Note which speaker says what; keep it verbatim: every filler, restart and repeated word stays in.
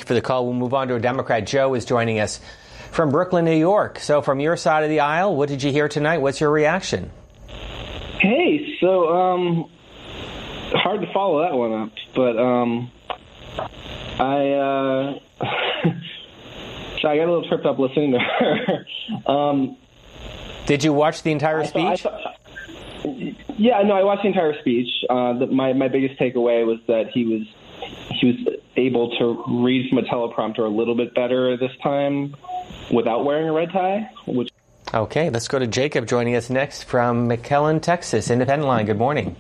Speaker 1: for the call. We'll move on to a Democrat. Joe is joining us from Brooklyn, New York. So from your side of the aisle, what did you hear tonight? What's your reaction?
Speaker 2: Hey, so um, hard to follow that one up, but um, I uh, so I got a little tripped up listening to her. um,
Speaker 1: Did you watch the entire
Speaker 2: I
Speaker 1: speech?
Speaker 2: thought, I thought, yeah, no, I watched the entire speech. Uh, the, my my biggest takeaway was that he was he was able to read from a teleprompter a little bit better this time without wearing a red tie. Which
Speaker 1: Okay, let's go to Jacob joining us next from McAllen, Texas. Independent Line, good morning.